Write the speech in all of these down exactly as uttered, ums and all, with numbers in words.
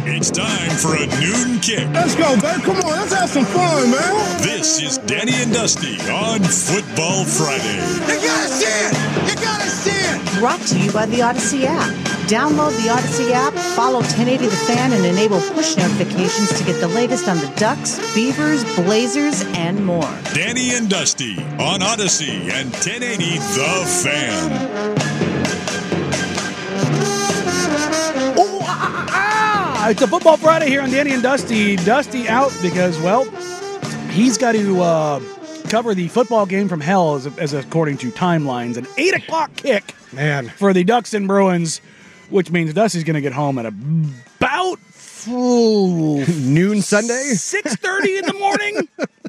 It's time for a noon kick. Let's go, baby. Come on, let's have some fun, man. This is Danny and Dusty on Football Friday. You gotta see it! You gotta see it! Brought to you by the Odyssey app. Download the Odyssey app, follow ten eighty The Fan, and enable push notifications to get the latest on the Ducks, Beavers, Blazers, and more. Danny and Dusty on Odyssey and ten eighty The Fan. Oh, ah, ah, it's a Football Friday here on Danny and Dusty. Dusty out because, well, he's got to uh, cover the football game from hell, as, as according to timelines. An eight o'clock kick, man, for the Ducks and Bruins, which means Dusty's going to get home at about oh, noon Sunday, six thirty in the morning.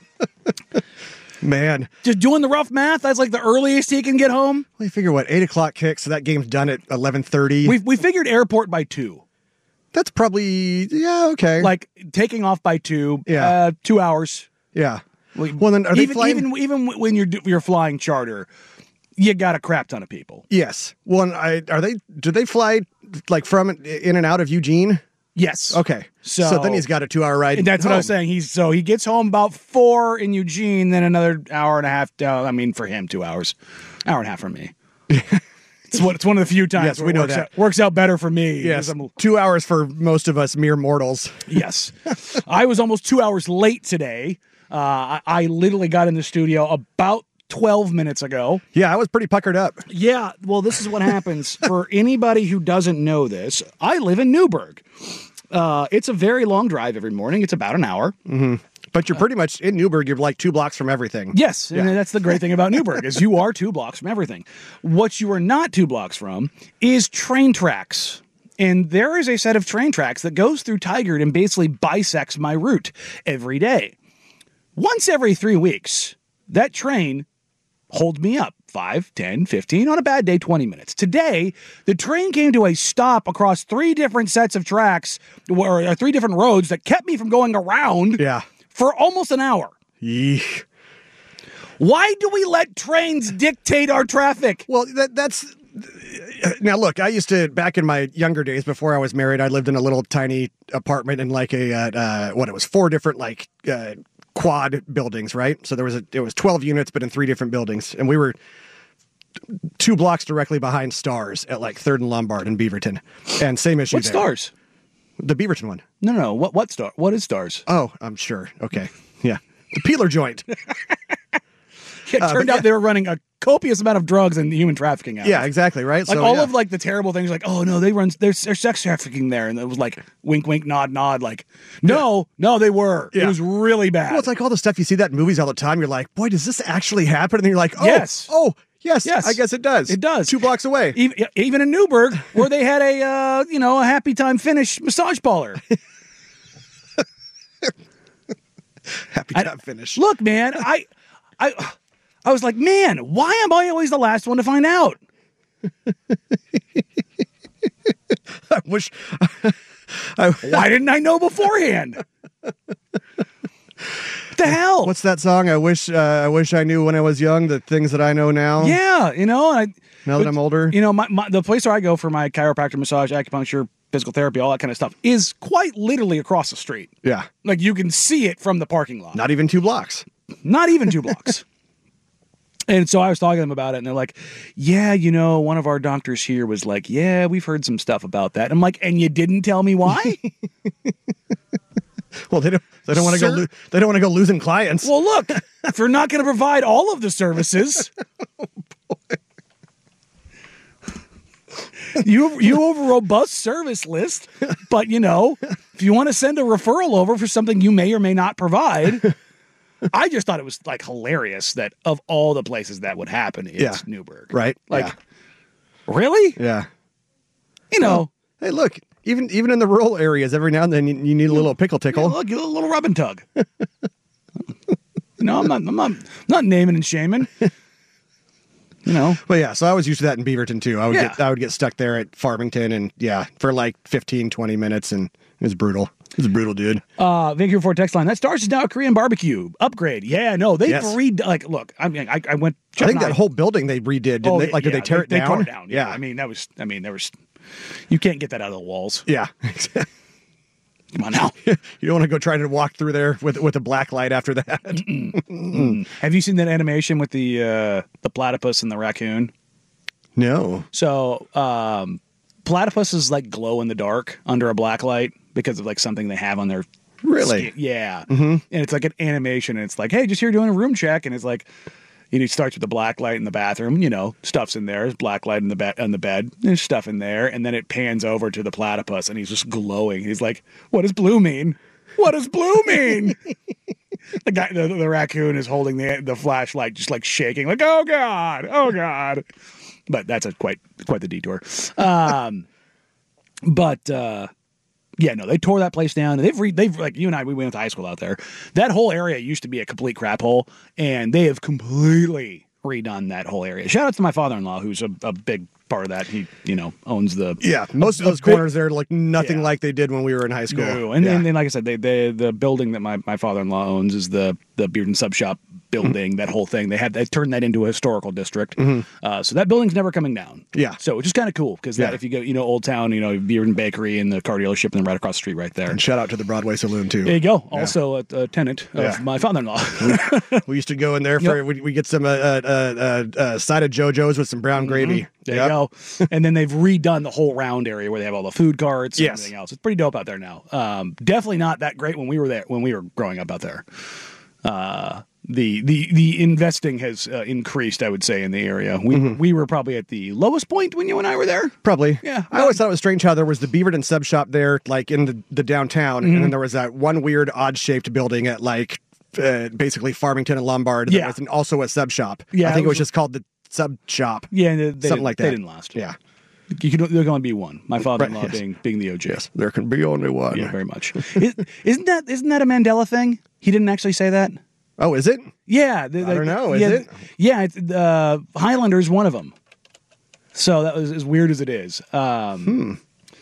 Man, just doing the rough math, that's like the earliest he can get home. We figure what eight o'clock kick, so that game's done at eleven thirty. We we figured airport by two. That's probably yeah okay. Like taking off by two. Yeah, uh, two hours. Yeah. Well, well then, are they even flying? even even when you're you're flying charter, you got a crap ton of people. Yes. Well, I, are they? Do they fly like from in and out of Eugene? Yes. Okay. So, so then he's got a two-hour ride. That's home. what I was saying. He's so he gets home about four in Eugene, then another hour and a half down. I mean, for him, two hours, hour and a half for me. It's what it's one of the few times yes, where we it know works that out, works out better for me. Yes, two hours for most of us mere mortals. Yes, I was almost two hours late today. Uh, I, I literally got in the studio about twelve minutes ago. Yeah, I was pretty puckered up. Yeah, well, this is what happens. For anybody who doesn't know this, I live in Newburgh. Uh, it's a very long drive every morning. It's about an hour. Mm-hmm. But you're pretty much in Newburgh. You're like two blocks from everything. Yes, yeah. And that's the great thing about Newburgh is you are two blocks from everything. What you are not two blocks from is train tracks. And there is a set of train tracks that goes through Tigard and basically bisects my route every day. Once every three weeks, that train holds me up. five, ten, fifteen, on a bad day, twenty minutes. Today, the train came to a stop across three different sets of tracks, or three different roads that kept me from going around yeah. for almost an hour. Yeesh. Why do we let trains dictate our traffic? Well, that, that's... Now, look, I used to, back in my younger days before I was married, I lived in a little tiny apartment in like a, uh, uh, what, it was four different, like, uh, quad buildings, right? So there was a, it was twelve units, but in three different buildings. And we were two blocks directly behind Stars at like third and Lombard in Beaverton. And same issue What there. Stars? The Beaverton one. No, no, no. What, what star? What is Stars? Oh, I'm sure. Okay. Yeah. The Peeler joint. It Uh, turned yeah. out they were running a copious amount of drugs and human trafficking out. Yeah, exactly, right? Like so, all yeah. of like the terrible things like, oh no, they run, there's, there's sex trafficking there. And it was like, wink, wink, nod, nod. Like, no, yeah. no, they were. Yeah. It was really bad. Well, it's like all the stuff you see that in movies all the time. You're like, boy, does this actually happen? And then you're like, oh, yes. oh, yes, yes, I guess it does. It does. Two blocks away. Even, even in Newburgh, where they had a, uh, you know, a happy time finish massage parlor. Happy time I, finish. Look, man, I, I, I was like, man, why am I always the last one to find out? I wish. I, why didn't I know beforehand? The hell? What's that song? I wish. Uh, I wish I knew when I was young the things that I know now. Yeah, you know. I, now that but, I'm older, you know, my, my the place where I go for my chiropractor, massage, acupuncture, physical therapy, all that kind of stuff is quite literally across the street. Yeah, like you can see it from the parking lot. Not even two blocks. Not even two blocks. And so I was talking to them about it, and they're like, yeah, you know, one of our doctors here was like, yeah, we've heard some stuff about that. I'm like, and you didn't tell me why? Well, they don't. They don't want to go. Lo- they don't want to go losing clients. Well, look, if you're not going to provide all of the services, oh, boy. you you have a robust service list. But you know, if you want to send a referral over for something you may or may not provide. I just thought it was like hilarious that of all the places that would happen, it's yeah. Newburgh. Right. Like, yeah. Really? Yeah. You know. Well, hey, look, even even in the rural areas, every now and then you, you need a little pickle tickle. Yeah, look, a little rub and tug. No, I'm not, I'm not, I'm not naming and shaming. You know. But yeah, so I was used to that in Beaverton too. I would Yeah. get I would get stuck there at Farmington and yeah, for like fifteen, twenty minutes, and it was brutal. It was brutal, dude. Uh, Vancouver Ford text line. That Stars is now a Korean barbecue upgrade. Yeah, no, they've Yes. redone. Like, look, I mean, I, I went. I think that whole building they redid, didn't Oh, they? Like, yeah, did they tear it they down? tore it down. Yeah. Yeah. I mean, that was. I mean, there was. You can't get that out of the walls. Yeah. on now. You don't want to go try to walk through there with with a black light after that. Mm. Have you seen that animation with the uh, the platypus and the raccoon? No. So um, platypuses like glow in the dark under a black light because of like something they have on their Really? skin. Yeah. Mm-hmm. And it's like an animation, and it's like, hey, just here doing a room check, and it's like, you know, he starts with the black light in the bathroom, you know, stuff's in there, there's black light in the bed on the bed, there's stuff in there, and then it pans over to the platypus, and he's just glowing. He's like, what does blue mean? What does blue mean? The guy, the, the raccoon is holding the the flashlight, just like shaking, like, oh god, oh god. But that's a quite quite the detour. Um, but uh, yeah, no, they tore that place down. They've re- they've like you and I, we went to high school out there. That whole area used to be a complete crap hole, and they have completely redone that whole area. Shout out to my father-in-law, who's a, a big part of that. He, you know, owns the Yeah, most of those big- corners there look nothing Yeah. like they did when we were in high school. No. And, yeah. and then, like I said, they, they the building that my, my father-in-law owns is the the Bearden Sub Shop building. Mm-hmm. That whole thing, they had they turned that into a historical district. Mm-hmm. Uh, so that building's never coming down. Yeah. So which is kind of cool because Yeah. if you go, you know, Old Town, you know, Bearden Bakery and the car dealership, and then right across the street, right there. And shout out to the Broadway Saloon too. There you go. Also a, a tenant of Yeah. my father-in-law. We used to go in there for Yep. we we get some uh, uh, uh, uh, side of JoJo's with some brown gravy. There Yep. you go. And then they've redone the whole round area where they have all the food carts and Yes. everything else. It's pretty dope out there now. Um, definitely not that great when we were there, when we were growing up out there. Uh, the, the, the investing has uh, increased, I would say, in the area. We, Mm-hmm. we were probably at the lowest point when you and I were there. Probably. Yeah. I always thought it was strange how there was the Beaverton sub shop there, like in the, the downtown, Mm-hmm. and then there was that one weird odd shaped building at like uh, basically Farmington and Lombard. Yeah. That was an, also a sub shop. Yeah, I think it it was, was- just called the sub shop. Yeah, and they, they Something didn't- like They that. didn't last. Yeah. You could, there can only be one. My father-in-law Right, yes. being being the O G. Yes, there can be only one. Yeah, very much. Is, isn't that isn't that a Mandela thing? He didn't actually say that. Oh, is it? Yeah, the, I don't know, is yeah, it? Yeah, it's, uh, Highlander's one of them. So that was as weird as it is. Um,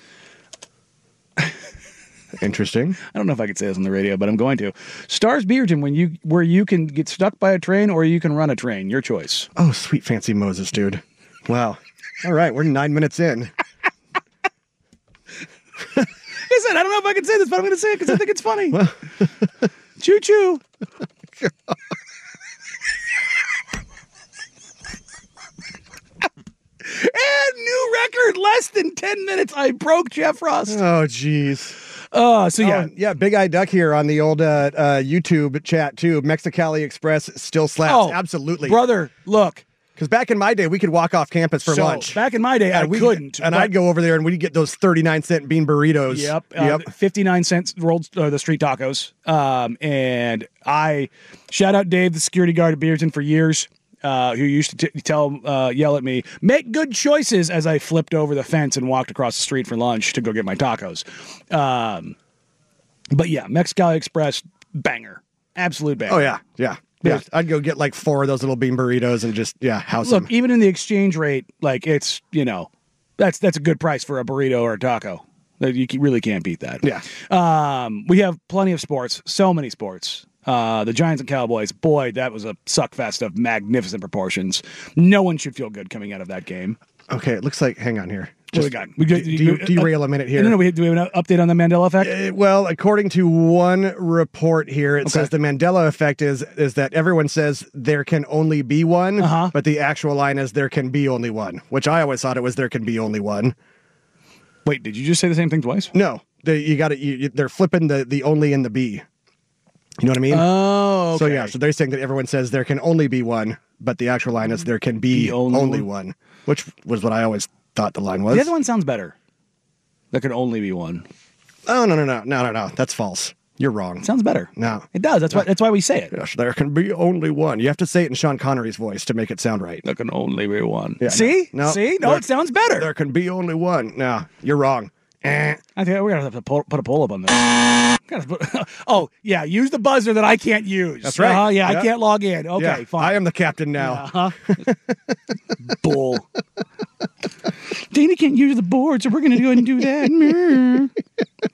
Interesting. I don't know if I could say this on the radio, but I'm going to. Stars Beaverton, when you where you can get stuck by a train or you can run a train, your choice. Oh, sweet fancy Moses, dude. Wow. All right, we're nine minutes in. Listen, I don't know if I can say this, but I'm going to say it because I think it's funny. Choo choo. And new record, less than ten minutes. I broke Jeff Frost. Oh, jeez. Uh, so yeah. Oh, yeah, Big Eye Duck here on the old uh, uh, YouTube chat too. Mexicali Express still slaps. Oh, Absolutely. brother, look. Because back in my day, we could walk off campus for So, lunch. back in my day, I and we, couldn't. And but- I'd go over there and we'd get those thirty-nine cent bean burritos. Yep. Uh, Yep. fifty-nine cents rolled uh, the street tacos. Um, and I shout out Dave, the security guard at Beaverton for years, uh, who used to t- tell, uh, yell at me, make good choices as I flipped over the fence and walked across the street for lunch to go get my tacos. Um, but yeah, Mexicali Express, banger. Absolute banger. Oh, yeah. Yeah. Yeah. Yeah. I'd go get like four of those little bean burritos and just, yeah, house Look, them. even in the exchange rate, like it's, you know, that's that's a good price for a burrito or a taco. Like, you really can't beat that. Yeah. Um, we have plenty of sports, so many sports. Uh, the Giants and Cowboys, boy, that was a suck fest of magnificent proportions. No one should feel good coming out of that game. Okay. It looks like, hang on here. What do we got? We, de- de- derail a minute here. No, no, we, do we have an update on the Mandela effect? Uh, well, according to one report here, it says the Mandela effect is is that everyone says there can only be one, Uh-huh. but the actual line is there can be only one, which I always thought it was there can be only one. Wait, did you just say the same thing twice? No, they, you got to. You, you- they're flipping the the only and the be. You know what I mean? Oh, okay. So yeah, so they're saying that everyone says there can only be one, but the actual line is there can be The only only, one? one, which was what I always thought the line was. The other one sounds better. There could only be one. Oh no no no no no no, that's false. You're wrong. Sounds better. No. It does. That's why. That's why we say it. Yes, there can be only one. You have to say it in Sean Connery's voice to make it sound right. There can only be one. Yeah, See? no, no, See? No, there- it sounds better. There can be only one. No, you're wrong. Eh. I think we're gonna have to pull, put a poll up on this. Gotta put- oh yeah, use the buzzer that I can't use. That's right. Uh, yeah, Yeah. I can't log in. Okay, Yeah, fine. I am the captain now. Uh-huh. Bull. Dana can't use the board, so we're gonna go ahead and do that.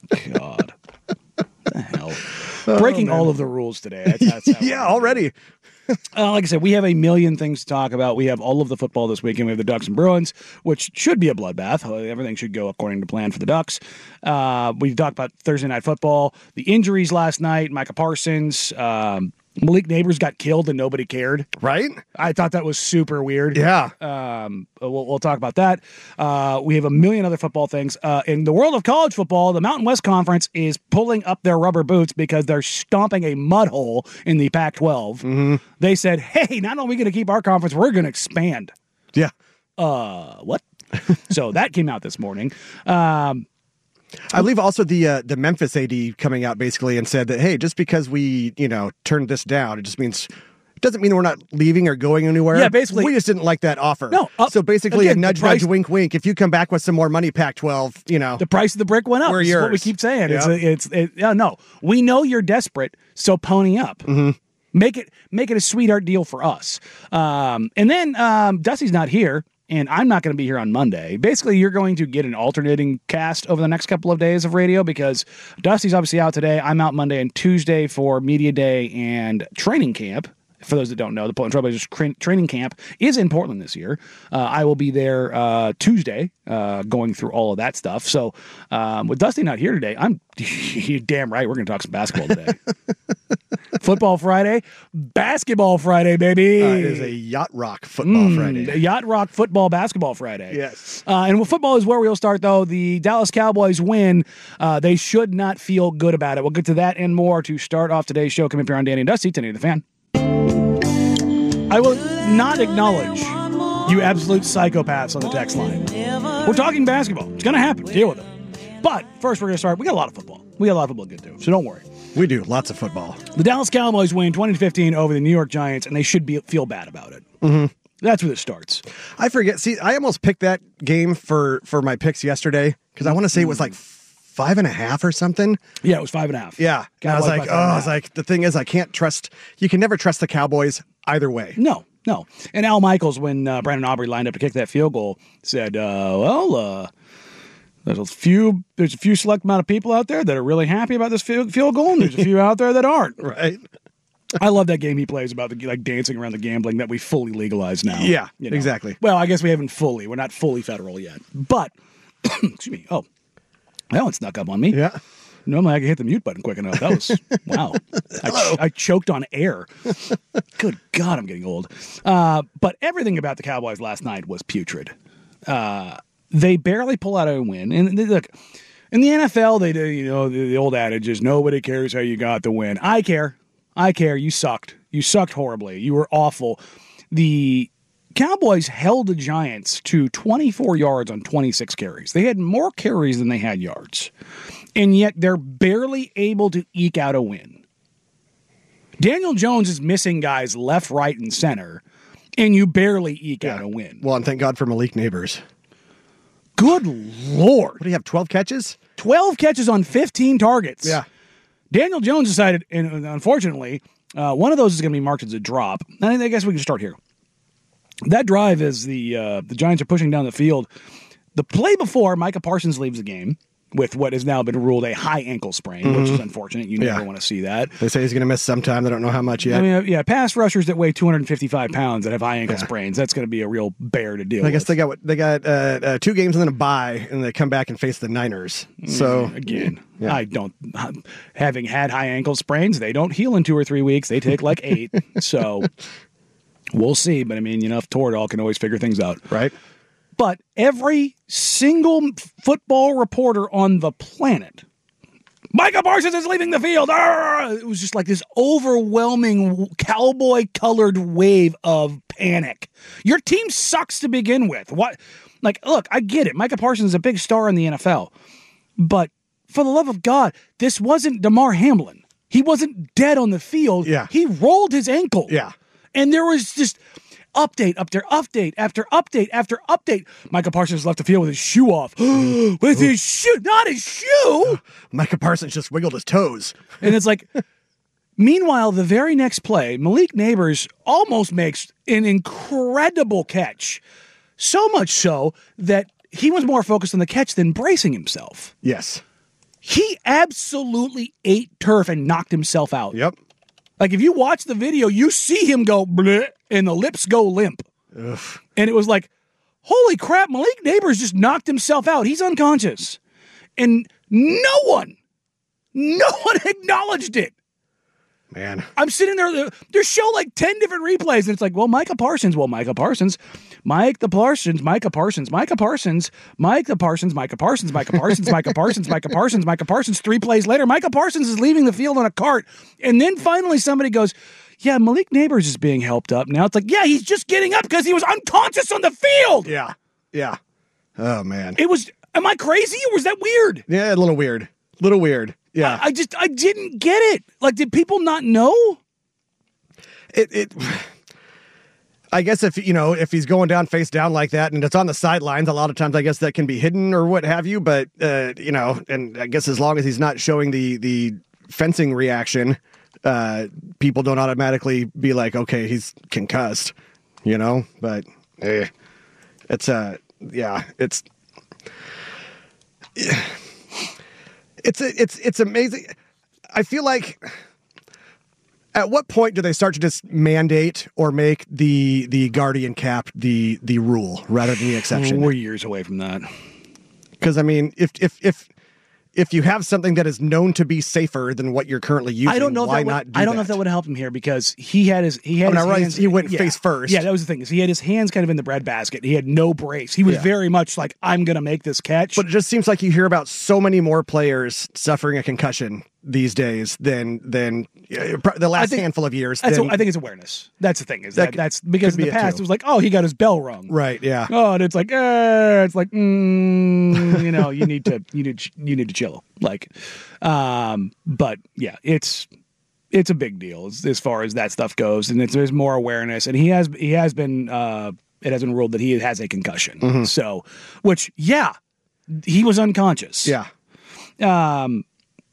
God, what the hell? Breaking all of the rules today. That's, that's how Yeah, we're gonna already. do uh, like I said, we have a million things to talk about. We have all of the football this weekend. We have the Ducks and Bruins, which should be a bloodbath. Everything should go according to plan for the Ducks. Uh, we talked about Thursday Night Football, the injuries last night, Micah Parsons, um, Malik Neighbors got killed and nobody cared. Right? I thought that was super weird. Yeah. Um, we'll, we'll talk about that. Uh, we have a million other football things. Uh, in the world of college football, the Mountain West Conference is pulling up their rubber boots because they're stomping a mud hole in the Pac twelve. Mm-hmm. They said, hey, not only are we going to keep our conference, we're going to expand. Yeah. Uh, what? So that came out this morning. Um, I believe also the uh, the Memphis A D coming out basically and said that, hey, just because we, you know, turned this down, it just means it doesn't mean we're not leaving or going anywhere. Yeah, basically. We just didn't like that offer. No. Uh, so basically again, a nudge, the price, nudge, wink, wink. If you come back with some more money, Pac twelve, you know. The price of the brick went up. We're That's yours. what we keep saying. Yep. It's, it's, it, yeah, no, we know you're desperate, so pony up. Mm-hmm. Make it, make it a sweetheart deal for us. Um, and then um, Dusty's not here. And I'm not going to be here on Monday. Basically, you're going to get an alternating cast over the next couple of days of radio because Dusty's obviously out today. I'm out Monday and Tuesday for Media Day and training camp. For those that don't know, the Portland Trailblazers tra- training camp is in Portland this year. Uh, I will be there uh, Tuesday uh, going through all of that stuff. So um, with Dusty not here today, I'm you're damn right we're going to talk some basketball today. Football Friday, basketball Friday, baby. Uh, it is a Yacht Rock Football Mm, Friday. Yacht Rock Football Basketball Friday. Yes. Uh, and football is where we'll start, though. The Dallas Cowboys win. Uh, they should not feel good about it. We'll get to that and more to start off today's show. Coming up here on Danny and Dusty, ten eighty The Fan. I will not acknowledge you absolute psychopaths on the text line. We're talking basketball. It's going to happen. Deal with it. But first, we're going to start. We got a lot of football. We got a lot of football to get to, so don't worry. We do. Lots of football. The Dallas Cowboys win twenty to fifteen over the New York Giants, and they should be feel bad about it. Mm-hmm. That's where this starts. I forget. See, I almost picked that game for, for my picks yesterday because I want to say it was like five and a half or something. Yeah, it was five and a half. Yeah. And I was like, oh, I was like, the thing is, I can't trust, you can never trust the Cowboys either way. No, no. And Al Michaels, when uh, Brandon Aubrey lined up to kick that field goal, said, uh, well, uh, there's a few, there's a few select amount of people out there that are really happy about this field, field goal, and there's a few out there that aren't. Right. I love that game he plays about the like dancing around the gambling that we fully legalize now. Yeah, you know? exactly. Well, I guess we haven't fully. We're not fully federal yet. But, excuse me. Oh, that one snuck up on me. Yeah. Normally I can hit the mute button quick enough. That was, wow. I, ch- I choked on air. Good God, I'm getting old. Uh, but everything about the Cowboys last night was putrid. Uh, they barely pull out a win. And they, look, in the N F L, they do, you know, the, the old adage is nobody cares how you got the win. I care. I care. You sucked. You sucked horribly. You were awful. The Cowboys held the Giants to twenty-four yards on twenty-six carries. They had more carries than they had yards. And yet they're barely able to eke out a win. Daniel Jones is missing guys left, right, and center, and you barely eke yeah. out a win. Well, and thank God for Malik Neighbors. Good Lord. What do you have, twelve catches? twelve catches on fifteen targets. Yeah. Daniel Jones decided, and unfortunately, uh, one of those is going to be marked as a drop. And I guess we can start here. That drive is the uh, the Giants are pushing down the field. The play before, Micah Parsons leaves the game with what has now been ruled a high ankle sprain, mm-hmm. which is unfortunate. You never yeah. want to see that. They say he's going to miss some time. They don't know how much yet. I mean, yeah, pass rushers that weigh two hundred fifty-five pounds that have high ankle yeah. sprains, that's going to be a real bear to deal with. I guess with. they got what they got uh, uh, two games and then a bye, and they come back and face the Niners. So mm, again, yeah. I don't. Having had high ankle sprains, they don't heal in two or three weeks. They take like eight. So we'll see. But I mean, you know, Toradol can always figure things out, right? But every single football reporter on the planet, Micah Parsons is leaving the field. Arr! It was just like this overwhelming cowboy-colored wave of panic. Your team sucks to begin with. What? Like, look, I get it. Micah Parsons is a big star in the N F L. But for the love of God, this wasn't DeMar Hamlin. He wasn't dead on the field. Yeah. He rolled his ankle. Yeah. And there was just update after update after update after update. Micah Parsons left the field with his shoe off. With his shoe, not his shoe. Micah Parsons just wiggled his toes. And it's like, meanwhile, the very next play, Malik Neighbors almost makes an incredible catch. So much so that he was more focused on the catch than bracing himself. Yes. He absolutely ate turf and knocked himself out. Yep. Like if you watch the video, you see him go bleh, and the lips go limp. Ugh. And it was like, holy crap, Malik Neighbors just knocked himself out. He's unconscious. And no one, no one acknowledged it. Man. I'm sitting there, they show like ten different replays, and it's like, well, Micah Parsons, well, Micah Parsons, Mike the Parsons, Micah Parsons, Micah Parsons, Mike the Parsons, Micah Parsons, Micah Parsons, Micah Parsons, Micah Parsons, Micah Parsons. Three plays later, Micah Parsons is leaving the field on a cart. And then finally somebody goes, yeah, Malik Neighbors is being helped up now. It's like, yeah, he's just getting up because he was unconscious on the field. Yeah. Yeah. Oh, man. It was, am I crazy or was that weird? Yeah, a little weird. A little weird. Yeah. I, I just, I didn't get it. Like, did people not know? It, it, I guess if, you know, if he's going down face down like that and it's on the sidelines, a lot of times I guess that can be hidden or what have you. But, uh, you know, and I guess as long as he's not showing the, the fencing reaction, uh, people don't automatically be like, okay, he's concussed, you know, but eh, it's, uh, yeah, it's, yeah. It's it's it's amazing. I feel like at what point do they start to just mandate or make the the guardian cap the the rule rather than the exception? We're years away from that. Because I mean, if if if if you have something that is known to be safer than what you're currently using, I don't know. why if that not? would, do I don't that? know if that would help him here because he had his he had Oh, his no, right, hands, he went yeah. face first. Yeah, that was the thing. Is he had his hands kind of in the breadbasket. He had no brace. He was Yeah. very much like, I'm going to make this catch. But it just seems like you hear about so many more players suffering a concussion these days than than uh, the last think- handful of years. That's than- I think it's awareness. That's the thing. Is That that, could- that's because could in be the it, past too. it was like, oh, he got his bell rung. right. Yeah. Oh, and it's like, uh, it's like, mm, you know, you need to, you need, you need to chill. Like, um, but yeah, it's, it's a big deal as, as far as that stuff goes, and it's, there's more awareness, and he has, he has been, uh, it has been ruled that he has a concussion. Mm-hmm. So, which, yeah, he was unconscious. Yeah. Um,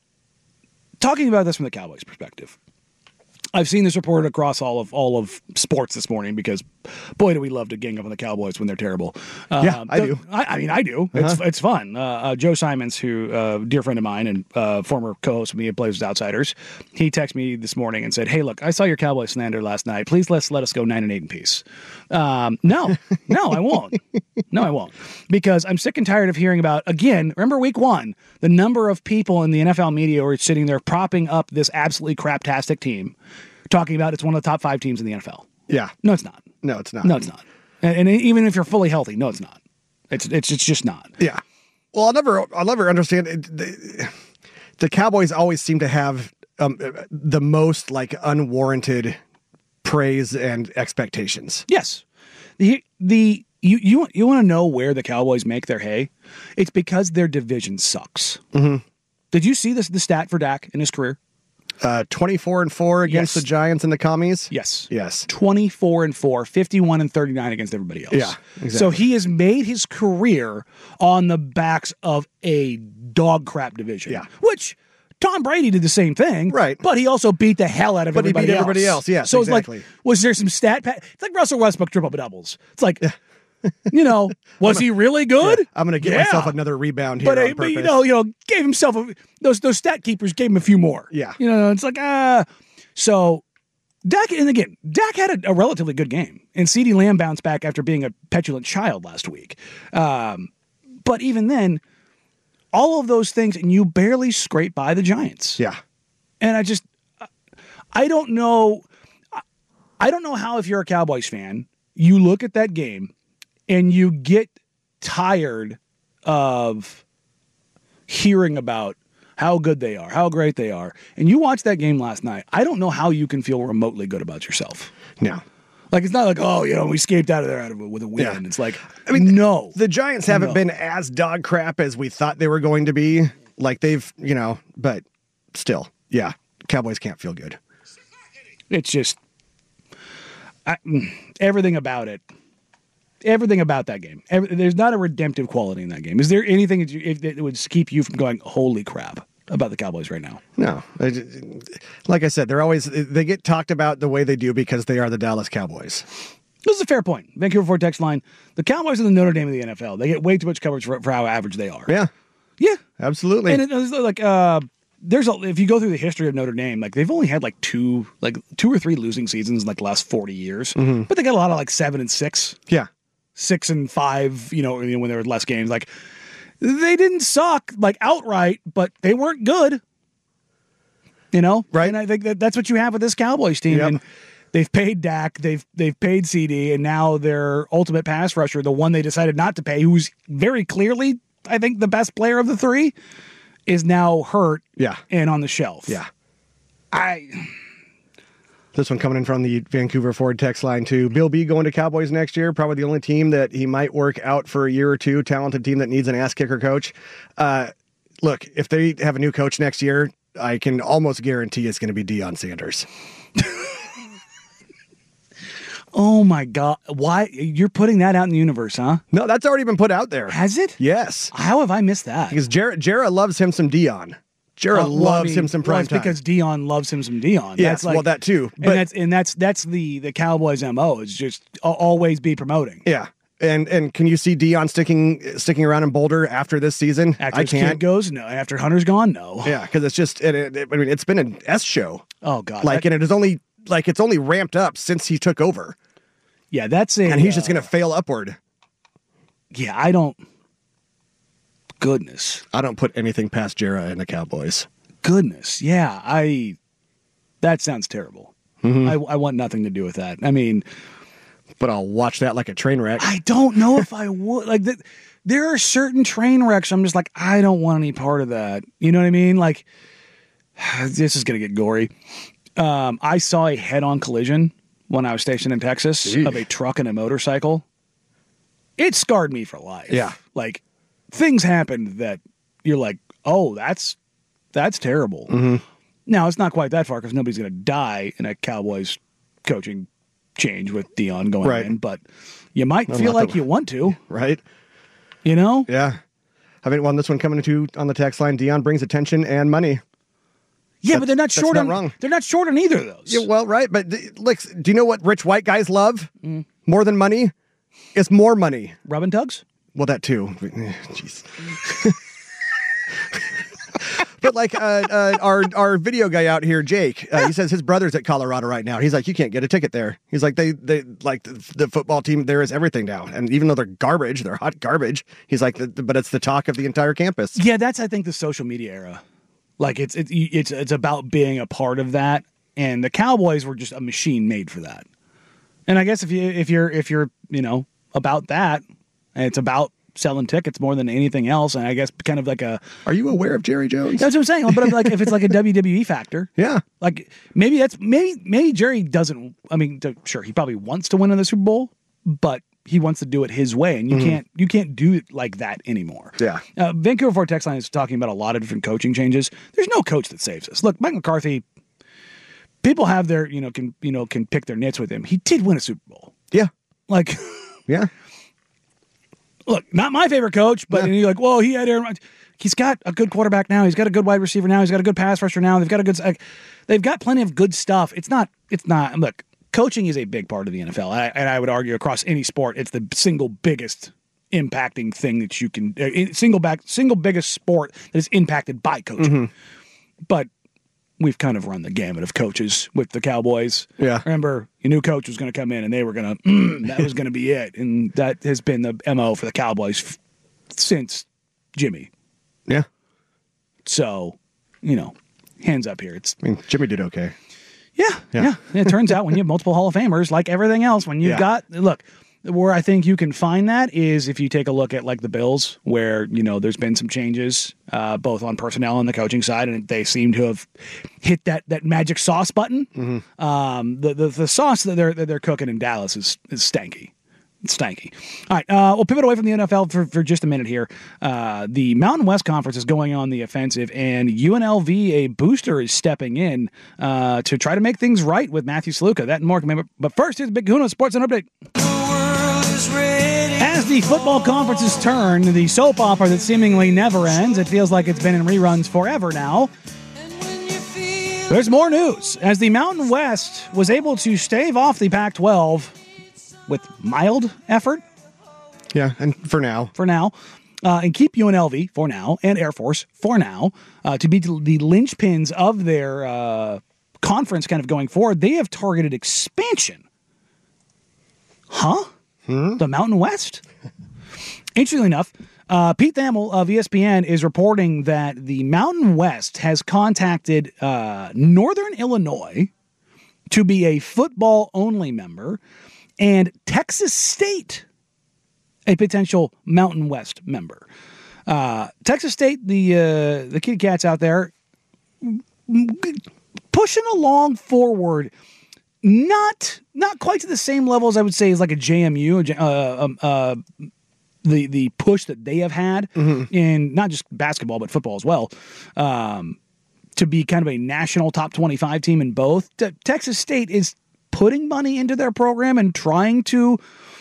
talking about this from the Cowboys' perspective, I've seen this reported across all of all of sports this morning because, boy, do we love to gang up on the Cowboys when they're terrible. Uh, Yeah, I do. I, I mean, I do. It's it's fun. Uh, uh, Joe Simons, who uh, dear friend of mine and uh, former co-host with me at Plays with Outsiders, he texted me this morning and said, "Hey, look, I saw your Cowboys slander last night. Please let's let us go nine and eight in peace." Um, no, no, I won't. No, I won't, because I'm sick and tired of hearing about, again, remember week one, the number of people in the N F L media who are sitting there propping up this absolutely craptastic team, talking about it's one of the top five teams in the N F L. Yeah. No, it's not. No, it's not. No, it's not. And, and even if you're fully healthy, no, it's not. It's it's it's just not. Yeah. Well, I'll never, I'll never understand. It. The, the Cowboys always seem to have um, the most like unwarranted praise and expectations. Yes. The the you you you want to know where the Cowboys make their hay? It's because their division sucks. Mm-hmm. Did you see this the stat for Dak in his career? Uh, twenty-four and four against Yes. the Giants and the Commies. Yes. Yes. twenty-four and four, fifty-one and thirty-nine against everybody else. Yeah, exactly. So he has made his career on the backs of a dog crap division. Yeah. Which Tom Brady did the same thing. Right. But he also beat the hell out of But he everybody beat else. everybody else, yes, So exactly. it's like, was there some stat? Pa- it's like Russell Westbrook triple doubles. It's like, you know, was he really good? I'm going to get Yeah. myself another rebound here But, on uh, but you purpose. know, you know, gave himself a, those those stat keepers gave him a few more. Yeah. you know, it's like ah. So Dak, and again, Dak had a, a relatively good game, and CeeDee Lamb bounced back after being a petulant child last week. Um, but even then, all of those things, and you barely scrape by the Giants. Yeah. And I just, I don't know, I don't know how if you're a Cowboys fan, you look at that game and you get tired of hearing about how good they are, how great they are, and you watched that game last night. I don't know how you can feel remotely good about yourself. No. Like, it's not like, oh, you know, we escaped out of there out of it with a win. Yeah. It's like, I mean, no. The Giants haven't No. been as dog crap as we thought they were going to be. Like they've, you know, but still, yeah, Cowboys can't feel good. It's just I, everything about it. Everything about that game. Every, there's not a redemptive quality in that game. Is there anything that, you, if, that would keep you from going, holy crap, about the Cowboys right now? No, I ju- like I said, they're always they get talked about the way they do because they are the Dallas Cowboys. This is a fair point. Vancouver Ford text line. The Cowboys are the Notre Dame of the N F L. They get way too much coverage for, for how average they are. Yeah, Yeah. absolutely. And it, it's like, uh, there's a, if you go through the history of Notre Dame, like they've only had like two, like two or three losing seasons in like the last forty years, mm-hmm. but they got a lot of like seven and six, yeah, six and five, you know, when there were less games. Like they didn't suck like outright, but they weren't good, you know? Right. And I think that that's what you have with this Cowboys team. Yep. And they've paid Dak, they've, they've paid C D, and now their ultimate pass rusher, the one they decided not to pay, who's very clearly, I think, the best player of the three, is now hurt yeah. and on the shelf. Yeah. I. This one coming in from the Vancouver Ford text line too. Bill B going to Cowboys next year. Probably the only team that he might work out for a year or two. Talented team that needs an ass kicker coach. Uh, look, if they have a new coach next year, I can almost guarantee it's going to be Deion Sanders. Oh my God. Why? You're putting that out in the universe, huh? No, that's already been put out there. Has it? Yes. How have I missed that? Because Jarrett, Jarrett loves him some Deion. Jarrett Uh, well, loves I mean, him some well, prime it's time. because Deion loves him some Deion. Yes, That's like, well, that too. But, and that's and that's that's the the Cowboys' M O is just al- always be promoting. Yeah. And and can you see Deion sticking sticking around in Boulder after this season? After I his can't. kid goes, no. After Hunter's gone, no. Yeah, because it's just, it, it, it- I mean, it's been an S show. Oh God. Like, that- and it is only, like, it's only ramped up since he took over. yeah, that's a. And he's just uh, going to fail upward. Yeah, I don't. Goodness. I don't put anything past Jarrett and the Cowboys. Goodness. Yeah, I. That sounds terrible. Mm-hmm. I, I want nothing to do with that. I mean, But I'll watch that like a train wreck. I don't know if I would. Like, th- there are certain train wrecks I'm just like, I don't want any part of that. You know what I mean? Like, this is going to get gory. Um, I saw a head-on collision when I was stationed in Texas Eesh. of a truck and a motorcycle. It scarred me for life. Yeah. Like, things happened that you're like, oh, that's that's terrible. Mm-hmm. Now, it's not quite that far because nobody's going to die in a Cowboys coaching change with Deion going Right. in, but you might I'm feel not like the- you want to, Right? you know? Yeah. Having one, this one coming into on the text line, Deion brings attention and money. Yeah, but they're not That's short not on wrong. They're not short on either of those. Yeah, well, right. But th- look, do you know what rich white guys love Mm. more than money? It's more money. Rub and tugs? Well, that too. Jeez. But like uh, uh, our our video guy out here, Jake, uh, he says his brother's at Colorado right now. He's like, you can't get a ticket there. He's like, they they like the, the football team there is everything now, and even though they're garbage, they're hot garbage. He's like, the, the- but it's the talk of the entire campus. Yeah, that's I think the social media era. Like it's it's it's it's about being a part of that, and the Cowboys were just a machine made for that. And I guess if you if you're if you're you know about that, and it's about selling tickets more than anything else, and I guess kind of like a Are you aware of Jerry Jones? that's what I'm saying. But like if it's like a W W E factor, Yeah. like maybe that's maybe maybe Jerry doesn't. I mean, to, sure, he probably wants to win in the Super Bowl, but he wants to do it his way, and you can't you can't do it like that anymore. Yeah. Uh, Vancouver Ford text line is talking about a lot of different coaching changes. There's no coach that saves us. Look, Mike McCarthy. People have their you know can you know can pick their nits with him. He did win a Super Bowl. Yeah. Like, Yeah. look, not my favorite coach, but Yeah. and you're like, well, he had Aaron. Rodgers. He's got a good quarterback now. He's got a good wide receiver now. He's got a good pass rusher now. They've got a good. Like, they've got plenty of good stuff. It's not. It's not. Look, coaching is a big part of the N F L, I, and I would argue across any sport, it's the single biggest impacting thing that you can. Uh, single back, single biggest sport that is impacted by coaching. But we've kind of run the gamut of coaches with the Cowboys. Yeah. Remember, your new coach was going to come in and they were going to, mm, that was going to be it. And that has been the M O for the Cowboys f- since Jimmy. Yeah. So, you know, hands up here. It's, I mean, Jimmy did okay. yeah, yeah. Yeah. It turns out when you have multiple Hall of Famers, like everything else, when you've Yeah. got, look, where I think you can find that is if you take a look at like the Bills, where, you know, there's been some changes, uh, both on personnel and the coaching side, and they seem to have hit that that magic sauce button. Mm-hmm. Um, the, the the sauce that they're that they're cooking in Dallas is is stanky. It's stanky. All right, uh, we'll pivot away from the N F L for, for just a minute here. Uh, the Mountain West Conference is going on the offensive, and U N L V, a booster, is stepping in uh, to try to make things right with Matthew Sluka. That and more. But first, here's Big Kahuna Sports and Update. As the football conferences turn, the soap opera that seemingly never ends, it feels like it's been in reruns forever now. There's more news. As the Mountain West was able to stave off the Pac twelve with mild effort Yeah. And for now, for now, uh, and keep U N L V for now and Air Force for now uh, to be the linchpins of their uh, conference kind of going forward. They have targeted expansion. Huh? Hmm? The Mountain West? Interestingly enough, uh, Pete Thamel of E S P N is reporting that the Mountain West has contacted uh, Northern Illinois to be a football-only member, and Texas State, a potential Mountain West member. Uh, Texas State, the uh, the Kitty Cats out there, pushing along forward, not not quite to the same level as I would say as like a J M U, uh, um, uh, the the push that they have had mm-hmm. in not just basketball but football as well. Um, to be kind of a national top twenty-five team in both. T- Texas State is putting money into their program and trying to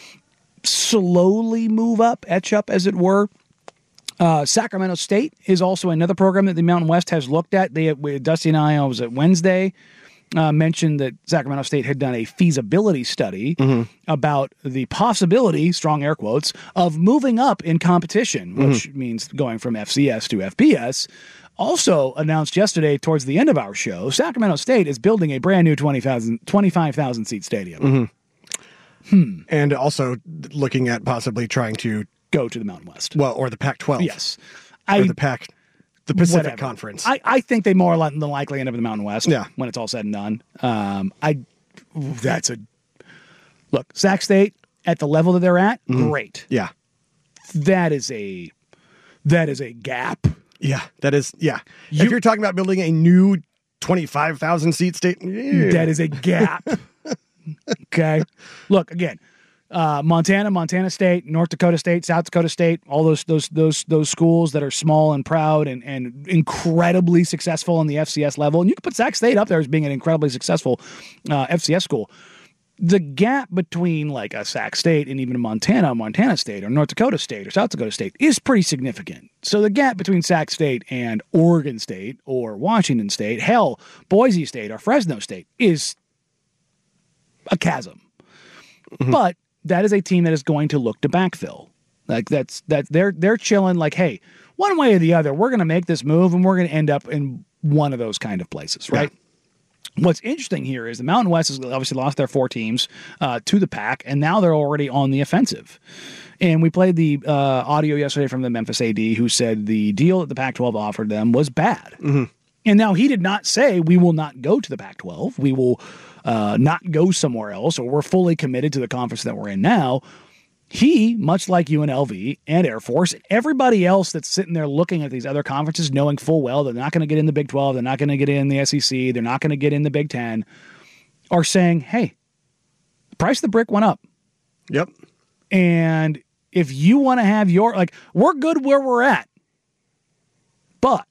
slowly move up, etch up, as it were. Uh, Sacramento State is also another program that the Mountain West has looked at. They, Dusty and I, I was at Wednesday, uh, mentioned that Sacramento State had done a feasibility study mm-hmm. about the possibility, strong air quotes, of moving up in competition, which mm-hmm. means going from F C S to F B S. Also announced yesterday towards the end of our show, Sacramento State is building a brand new twenty-five thousand seat stadium. Mm-hmm. Hmm. And also looking at possibly trying to go to the Mountain West. Well, or the Pac twelve. Yes. I, or the Pac, the Pacific whatever. Conference. I, I think they more than likely end up in the Mountain West yeah. when it's all said and done. Um, I, that's a, look, Sac State at the level that they're at, mm-hmm. great. Yeah. That is a, that is a gap. Yeah, that is, yeah. You, if you're talking about building a new twenty-five thousand seat state, yeah. that is a gap. Okay. Look, again, uh, Montana, Montana State, North Dakota State, South Dakota State, all those those those those schools that are small and proud and, and incredibly successful on the F C S level. And you can put Sac State up there as being an incredibly successful uh, F C S school. The gap between like a Sac State and even a Montana, Montana State, or North Dakota State, or South Dakota State is pretty significant. So the gap between Sac State and Oregon State, or Washington State, hell, Boise State, or Fresno State is a chasm. Mm-hmm. But that is a team that is going to look to backfill. Like that's that they're they're chilling. Like, hey, one way or the other, we're going to make this move, and we're going to end up in one of those kind of places, right? Yeah. What's interesting here is the Mountain West has obviously lost their four teams uh, to the Pac, and now they're already on the offensive. And we played the uh, audio yesterday from the Memphis A D, who said the deal that the Pac twelve offered them was bad. Mm-hmm. And now he did not say we will not go to the Pac twelve, we will uh, not go somewhere else, or we're fully committed to the conference that we're in now. He, much like U N L V and Air Force, everybody else that's sitting there looking at these other conferences, knowing full well they're not going to get in the Big twelve, they're not going to get in the S E C, they're not going to get in the Big Ten, are saying, hey, the price of the brick went up. Yep. And if you want to have your, like, we're good where we're at, but,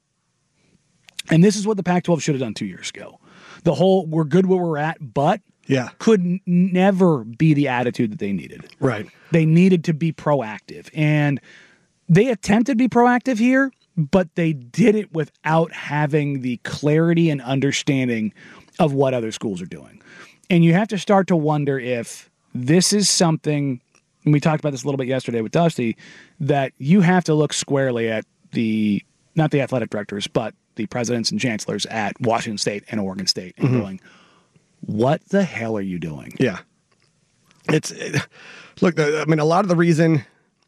and this is what the Pac twelve should have done two years ago. The whole, we're good where we're at, but, yeah, could n- never be the attitude that they needed. Right. They needed to be proactive. And they attempted to be proactive here, but they did it without having the clarity and understanding of what other schools are doing. And you have to start to wonder if this is something, and we talked about this a little bit yesterday with Dusty, that you have to look squarely at the, not the athletic directors, but the presidents and chancellors at Washington State and Oregon State and mm-hmm. going, what the hell are you doing? Yeah. It's, it, look, I mean, a lot of the reason,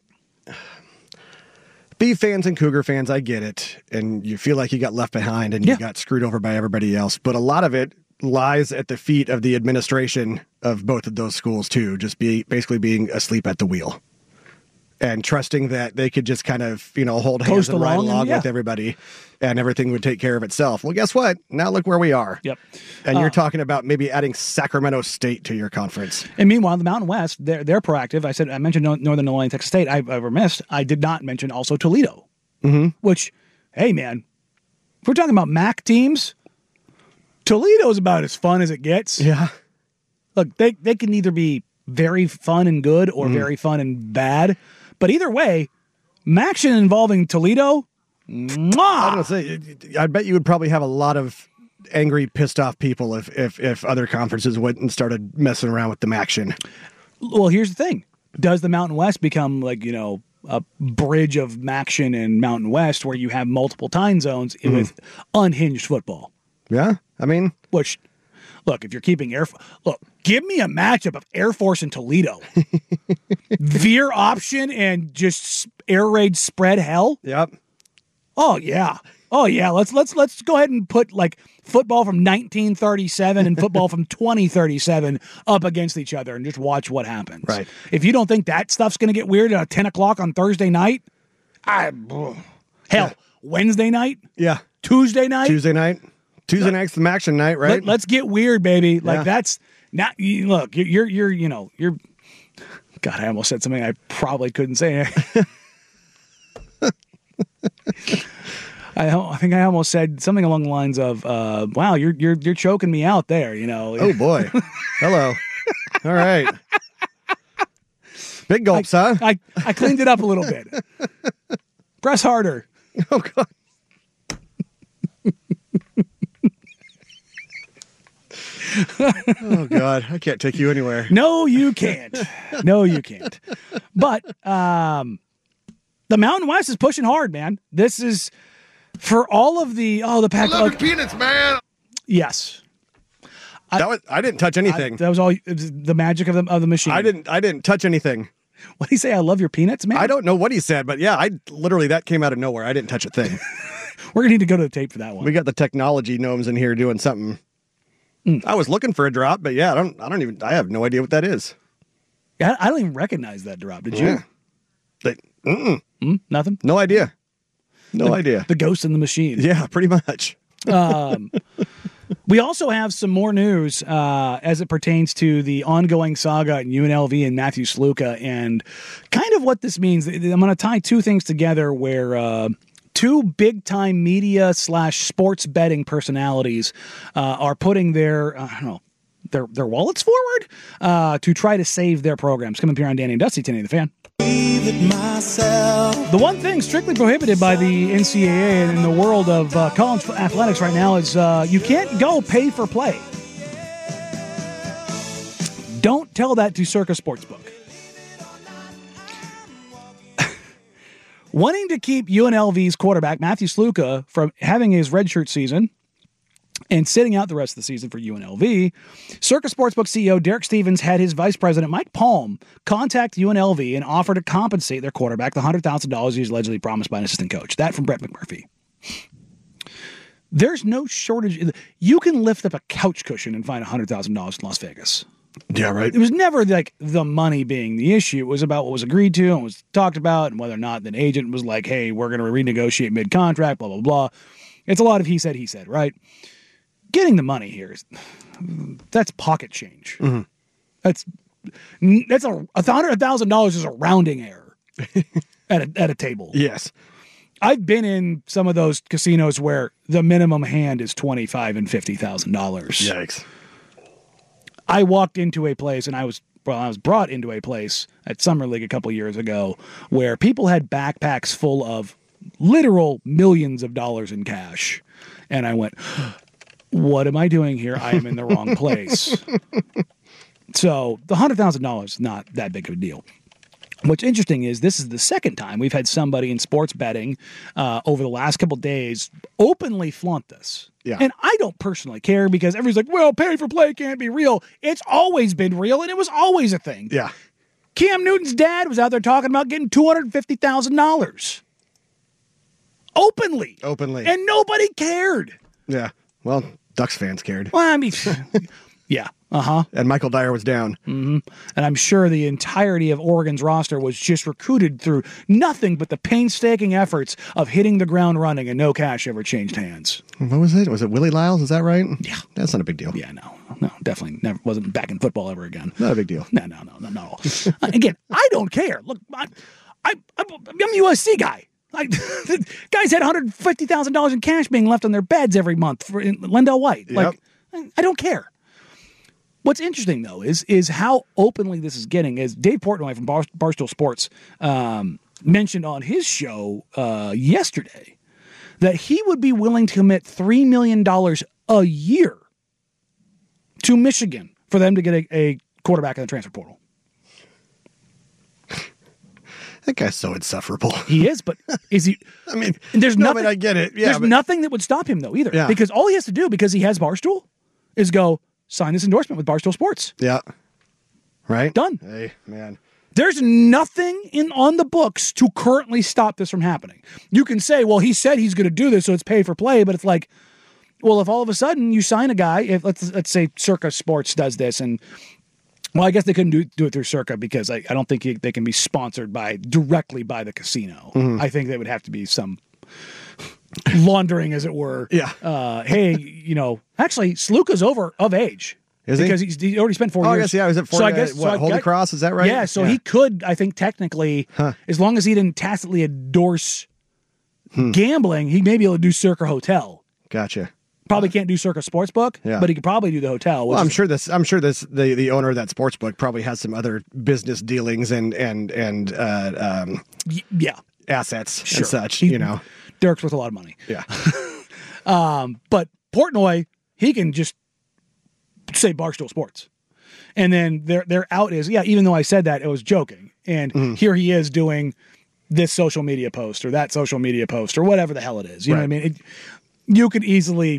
Bee fans and Cougar fans, I get it. And you feel like you got left behind and yeah. you got screwed over by everybody else. But a lot of it lies at the feet of the administration of both of those schools, too. Just be basically being asleep at the wheel. And trusting that they could just kind of, you know, hold hands Coast and ride along, along yeah. with everybody and everything would take care of itself. Well, guess what? Now look where we are. Yep. And uh, you're talking about maybe adding Sacramento State to your conference. And meanwhile, the Mountain West, they're, they're proactive. I said, I mentioned Northern Illinois and Texas State. I, I missed. I did not mention also Toledo, mm-hmm. which, hey, man, if we're talking about M A C teams, Toledo is about as fun as it gets. Yeah. Look, they, they can either be very fun and good or mm-hmm. very fun and bad. But either way, Maction involving Toledo, mwah! I was gonna say, I bet you would probably have a lot of angry, pissed off people if if if other conferences went and started messing around with the Maction. Well, here's the thing: does the Mountain West become like you know a bridge of Maction and Mountain West where you have multiple time zones Mm-hmm. with unhinged football. Yeah, I mean, Which, look, if you're keeping Air, look, give me a matchup of Air Force and Toledo, veer option and just air raid spread hell. yep. Oh yeah, oh yeah. Let's let's let's go ahead and put like football from nineteen thirty-seven and football from twenty thirty-seven up against each other and just watch what happens. Right. If you don't think that stuff's going to get weird at ten o'clock on Thursday night, I hell Yeah. Wednesday night, Yeah. Tuesday night. Tuesday night. Tuesday night's the action night, right? Let, us get weird, baby. Like Yeah. that's not. You, look, you're, you're you're you know you're. God, I almost said something I probably couldn't say. I I think I almost said something along the lines of, uh, "Wow, you're you're you're choking me out there." You know. Oh boy. Hello. All right. Big gulps, huh? I I cleaned it up a little bit. Press harder. Oh god. Oh god, I can't take you anywhere. No, you can't. No, you can't. But um, the Mountain West is pushing hard, man. This is for all of the oh the pack. Love Like, peanuts, man. yes, That was I didn't touch I, anything. that was all it was the magic of the of the machine. I didn't I didn't touch anything. What did he say? I love your peanuts, man. I don't know what he said, but yeah, I literally that came out of nowhere. I didn't touch a thing. We're gonna need to go to the tape for that one. We got the technology gnomes in here doing something. Mm. I was looking for a drop, but yeah, I don't I don't even I have no idea what that is. I, I don't even recognize that drop. Did you? Yeah. They, mm-mm, Mm, nothing. no idea. No idea. The ghost in the machine. Yeah, pretty much. Um, we also have some more news uh, as it pertains to the ongoing saga in U N L V and Matthew Sluka, and kind of what this means. I'm going to tie two things together where uh, two big-time media slash sports betting personalities uh, are putting their, uh, I don't know, their their wallets forward uh, to try to save their programs. Coming up here on Danny and Dusty, ten eighty The Fan. The one thing strictly prohibited by the N C double A and in the world of uh, college athletics right now is uh, you can't go pay for play. Don't tell that to Circa Sportsbook. Wanting to keep U N L V's quarterback, Matthew Sluka, from having his redshirt season and sitting out the rest of the season for U N L V, Circa Sportsbook C E O Derek Stevens had his vice president, Mike Palm, contact U N L V and offer to compensate their quarterback the one hundred thousand dollars he's allegedly promised by an assistant coach. That from Brett McMurphy. There's no shortage. You can lift up a couch cushion and find one hundred thousand dollars in Las Vegas. Yeah, right. It was never like the money being the issue. It was about what was agreed to and was talked about and whether or not an agent was like, hey, we're going to renegotiate mid-contract, blah, blah, blah. It's a lot of he said, he said, right? Getting the money here is that's pocket change. Mm-hmm. That's that's a a hundred thousand dollars is a rounding error at a at a table. Yes. I've been in some of those casinos where the minimum hand is twenty five and fifty thousand dollars. Yikes. I walked into a place and I was well, I was brought into a place at Summer League a couple years ago where people had backpacks full of literal millions of dollars in cash, and I went, what am I doing here? I am in the wrong place. So the one hundred thousand dollars is not that big of a deal. What's interesting is this is the second time we've had somebody in sports betting uh, over the last couple days openly flaunt this. Yeah. And I don't personally care because everybody's like, well, pay for play can't be real. It's always been real, and it was always a thing. Yeah. Cam Newton's dad was out there talking about getting two hundred fifty thousand dollars. Openly. Openly. And nobody cared. Yeah. Well, Ducks fans cared. Well, I mean, yeah. Uh-huh. And Michael Dyer was down. Mm-hmm. And I'm sure the entirety of Oregon's roster was just recruited through nothing but the painstaking efforts of hitting the ground running, and no cash ever changed hands. What was it? Was it Willie Lyles? Is that right? Yeah. That's not a big deal. Yeah, no. No, definitely never wasn't back in football ever again. Not a big deal. No, no, no, no, no. uh, again, I don't care. Look, I, I, I'm a U S C guy. I, guys had one hundred fifty thousand dollars in cash being left on their beds every month for in, Lendell White. Yep. Like, I, I don't care. What's interesting, though, is is how openly this is getting. As Dave Portnoy from Bar- Barstool Sports um, mentioned on his show uh, yesterday, that he would be willing to commit three million dollars a year to Michigan for them to get a, a quarterback in the transfer portal. That guy's so insufferable. He is, but is he? I mean, and there's no, nothing. but I get it. Yeah, there's but- nothing that would stop him though either, Yeah. because all he has to do, because he has Barstool, is go sign this endorsement with Barstool Sports. Yeah. Right? Done. Hey, man. There's nothing in on the books to currently stop this from happening. You can say, well, he said he's going to do this, so it's pay for play, but it's like, well, if all of a sudden you sign a guy, if let's let's say Circa Sports does this, and well, I guess they couldn't do, do it through Circa because I, I don't think he, they can be sponsored by directly by the casino. Mm-hmm. I think there would have to be some laundering, as it were. Yeah. Uh, hey, you know, actually, Sluka's over of age. Is he? because he's, he already spent four Oh, I years. guess, yeah, was it for so I the- guess, what, so I Holy got- Cross, is that right? Yeah, so Yeah. he could, I think, technically, as long as he didn't tacitly endorse Hmm. gambling, he may be able to do Circa Hotel. Gotcha. Probably can't do Circa Sportsbook, Yeah. but he could probably do the hotel. Which Well, I'm is- sure this. I'm sure this. The, the owner of that sports book probably has some other business dealings and and and uh, um, y- yeah, assets sure. and such. He- you know. Derek's worth a lot of money. Yeah. Um, but Portnoy, he can just say Barstool Sports. And then their their out is, yeah, even though I said that, it was joking. And Mm-hmm. here he is doing this social media post or that social media post or whatever the hell it is. You know what I Right. mean? It, you could easily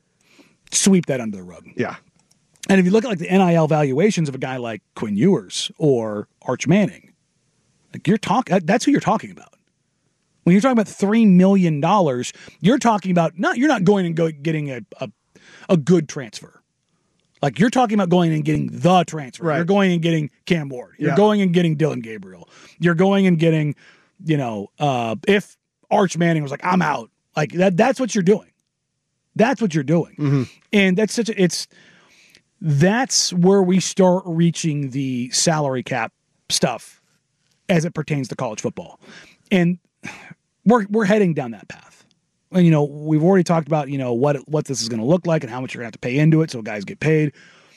sweep that under the rug. Yeah. And if you look at like the N I L valuations of a guy like Quinn Ewers or Arch Manning, like you're talking, that's who you're talking about. When you're talking about three million dollars, you're talking about not, you're not going and go getting a, a, a good transfer. Like you're talking about going and getting the transfer. Right. You're going and getting Cam Ward. You're Yeah. going and getting Dylan Gabriel. You're going and getting, you know, uh, if Arch Manning was like, I'm out, like that, that's what you're doing. That's what you're doing. Mm-hmm. And that's such a, it's, that's where we start reaching the salary cap stuff as it pertains to college football. And we're, we're heading down that path. And, you know, we've already talked about, you know, what, what this is going to look like and how much you're going to have to pay into it so guys get paid.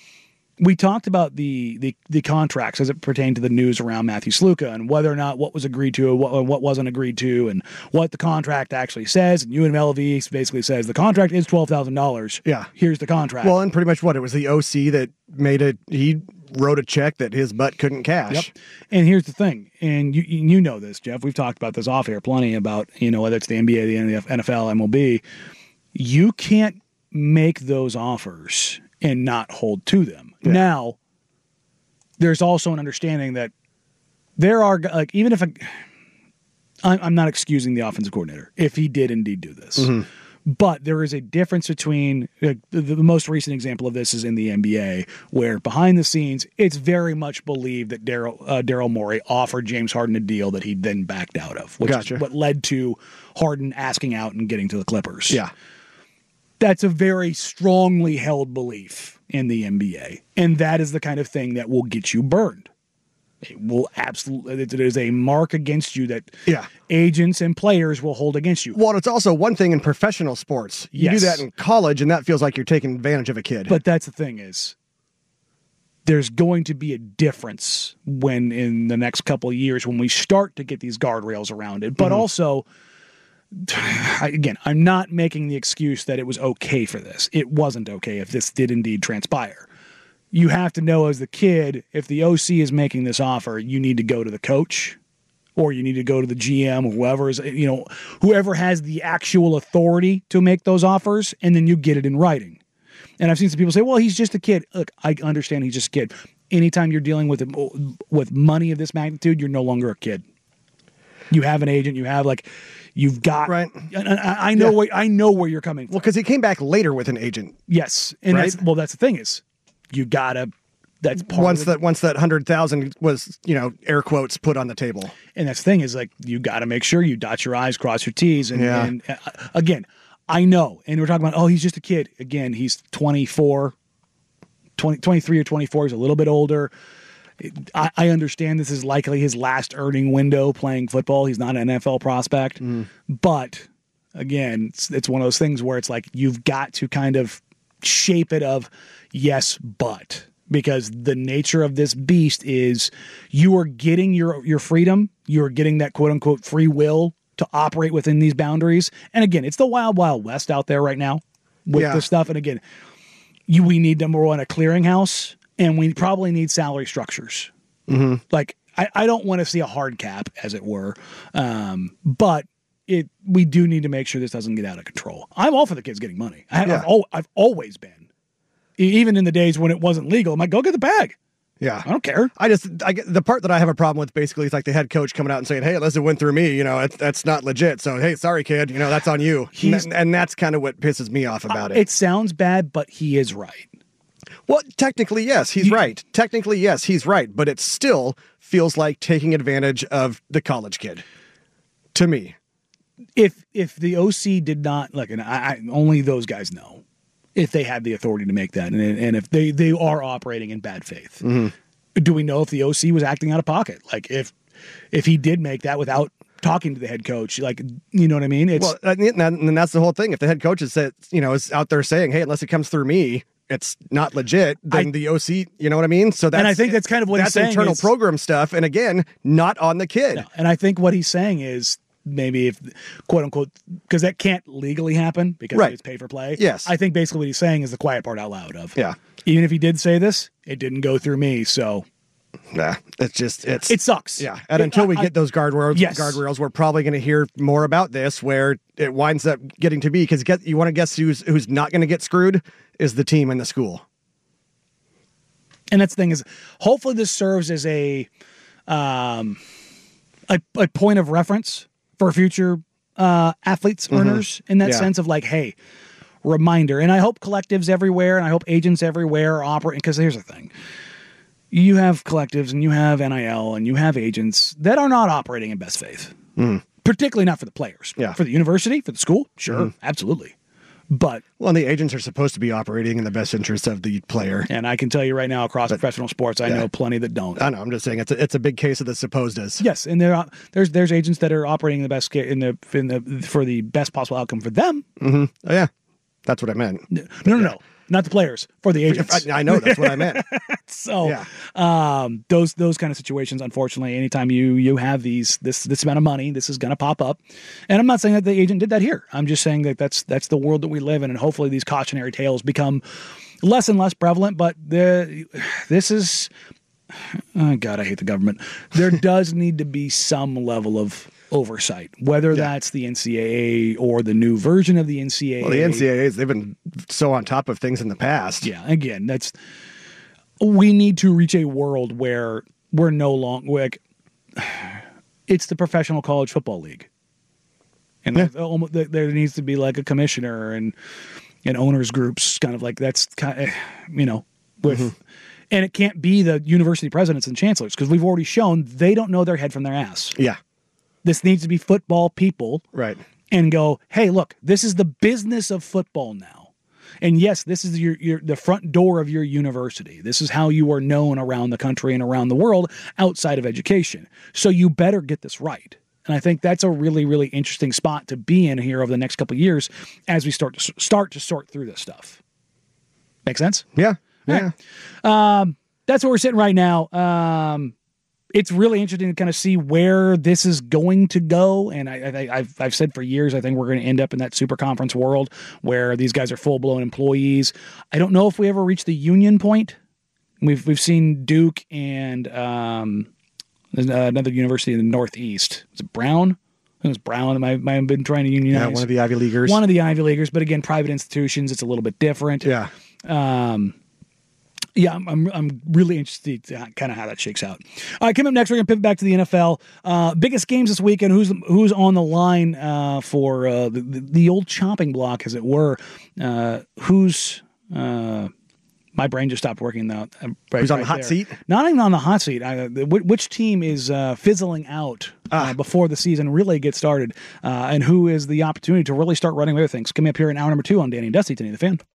We talked about the, the the contracts as it pertained to the news around Matthew Sluka and whether or not what was agreed to and what, what wasn't agreed to and what the contract actually says. And U N L V basically says the contract is twelve thousand dollars. Yeah. Here's the contract. Well, and pretty much what it was the O C that made it. He wrote a check that his butt couldn't cash. Yep. And here's the thing, and you you know this, Jeff. We've talked about this off air plenty about, you know, whether it's the N B A, the N F L, M L B. You can't make those offers and not hold to them. Yeah. Now, there's also an understanding that there are, like, even if a, I'm, I'm not excusing the offensive coordinator if he did indeed do this. Mm-hmm. But there is a difference between like, the, the most recent example of this is in the N B A, where behind the scenes, it's very much believed that Daryl uh, Daryl Morey offered James Harden a deal that he then backed out of, which Gotcha. is what led to Harden asking out and getting to the Clippers. Yeah. That's a very strongly held belief in the N B A, and that is the kind of thing that will get you burned. It will absolutely, it is a mark against you that Yeah. agents and players will hold against you. Well, it's also one thing in professional sports. You Yes. do that in college, and that feels like you're taking advantage of a kid. But that's the thing is, there's going to be a difference when in the next couple of years when we start to get these guardrails around it. But Mm-hmm. also, I- again, I'm not making the excuse that it was okay for this. It wasn't okay if this did indeed transpire. You have to know as the kid, if the O C is making this offer, you need to go to the coach or you need to go to the G M or whoever is, you know, whoever has the actual authority to make those offers, and then you get it in writing. And I've seen some people say, well, he's just a kid. Look, I understand he's just a kid. Anytime you're dealing with with money of this magnitude, you're no longer a kid. You have an agent. You have like, you've got. Right. And I, I know Yeah. where I know where you're coming from. well, because he came back later with an agent. Yes, and Right? that's well. That's the thing is, you gotta. That's part Once of the, that once that hundred thousand was, you know, air quotes put on the table. and that's the thing is like you got to make sure you dot your I's, cross your T's, and, Yeah. and uh, again, I know, and we're talking about, oh, he's just a kid. Again, he's twenty-four, twenty, twenty-three or twenty-four. He's a little bit older. I, I understand this is likely his last earning window playing football. He's not an N F L prospect, but again, it's, it's one of those things where it's like you've got to kind of shape it of yes, but. Because the nature of this beast is you are getting your your freedom, you are getting that quote unquote free will to operate within these boundaries. And again, it's the wild, wild west out there right now with Yeah. this stuff. And again, you we need number one a clearinghouse, and we probably need salary structures. Mm-hmm. Like I, I don't want to see a hard cap, as it were, um, but it we do need to make sure this doesn't get out of control. I'm all for the kids getting money. I have, Yeah. I've, al- I've always been, E- even in the days when it wasn't legal. I'm like, go get the bag. Yeah. I don't care. I just, I get the part that I have a problem with basically is like the head coach coming out and saying, hey, unless it went through me, you know, it, that's not legit. So, hey, sorry, kid, you know, that's on you. He's- and, and that's kind of what pisses me off about it. It sounds bad, but he is right. Well, technically, yes, he's You- right. Technically, yes, he's right. But it still feels like taking advantage of the college kid to me. If if the O C did not, like, and I, I only those guys know if they had the authority to make that, and and if they they are operating in bad faith. Mm-hmm. Do we know if the O C was acting out of pocket? Like if if he did make that without talking to the head coach, like, you know what I mean? It's Well, and and that's the whole thing. If the head coach is, said, you know, is out there saying, hey, unless it comes through me, it's not legit, then I- the O C, you know what I mean? So that's, and I think that's kind of what that's he's saying internal is- program stuff. And again, not on the kid. No, and I think what he's saying is maybe if quote unquote, because that can't legally happen because Right. it's pay for play. Yes. I think basically what he's saying is the quiet part out loud of, Yeah. even if he did say this, it didn't go through me. So Nah, it's just, it's, it sucks. yeah. And It- until we I- get those guardrails, Yes. guardrails, we're probably going to hear more about this where it winds up getting to be, because get, you want to guess who's, who's not going to get screwed is the team and the school. And that's the thing is, hopefully this serves as a um, a, a point of reference for future uh, athletes, earners, in that Yeah. sense of like, hey, reminder. And I hope collectives everywhere, and I hope agents everywhere are operating. Because here's the thing: you have collectives, and you have N I L, and you have agents that are not operating in best faith. Particularly not for the players. Yeah. For the university, for the school, sure, absolutely. But Well, and the agents are supposed to be operating in the best interest of the player. and I can tell you right now, across professional sports, I yeah. know plenty that don't. I know. I'm just saying it's a, it's a big case of the supposed is. Yes, and there are, there's there's agents that are operating the best ca- in the in the for the best possible outcome for them. Oh, yeah. That's what I meant. No, no, no, not the players, for the agents. I, I know. That's what I meant. So, Yeah. um, those those kind of situations, unfortunately, anytime you you have these this this amount of money, this is going to pop up. And I'm not saying that the agent did that here. I'm just saying that that's that's the world that we live in, and hopefully these cautionary tales become less and less prevalent. But the this is, oh God, I hate the government. There does need to be some level of oversight, whether that's the N C double A or the new version of the N C double A. Well, the N C double A's, they've been so on top of things in the past. Yeah, again, that's we need to reach a world where we're no longer like it's the professional college football league, and Yeah. there's almost, there- there needs to be like a commissioner and and owners groups, kind of like that's kind of, you know, with. Mm-hmm. And it can't be the university presidents and chancellors because we've already shown they don't know their head from their ass. Yeah. This needs to be football people Right. and go, hey, look, this is the business of football now. And yes, this is your, your the front door of your university. This is how you are known around the country and around the world outside of education. So you better get this right. And I think that's a really, really interesting spot to be in here over the next couple of years as we start to start to sort through this stuff. Make sense? Yeah. Yeah. Um, that's where we're sitting right now. Um, it's really interesting to kind of see where this is going to go. And I, I, I've, I've said for years, I think we're going to end up in that super conference world where these guys are full blown employees. I don't know if we ever reach the union point. We've, we've seen Duke and, um, another university in the Northeast. Was it Brown? I think it was Brown. I might have been trying to unionize. Yeah. One of the Ivy Leaguers. One of the Ivy Leaguers, but again, private institutions, it's a little bit different. Yeah. Um, yeah, I'm, I'm I'm really interested to kind of how that shakes out. All right, coming up next, we're gonna pivot back to the N F L. Uh, biggest games this weekend. Who's who's on the line uh, for uh, the, the old chopping block, as it were? Uh, who's uh, my brain just stopped working now. Uh, right, Who's on the right hot there. seat? Not even on the hot seat. I, the, which team is uh, fizzling out uh, Ah. before the season really gets started, uh, and who is the opportunity to really start running with things? Coming up here in hour number two on Danny and Dusty, Today the Fan.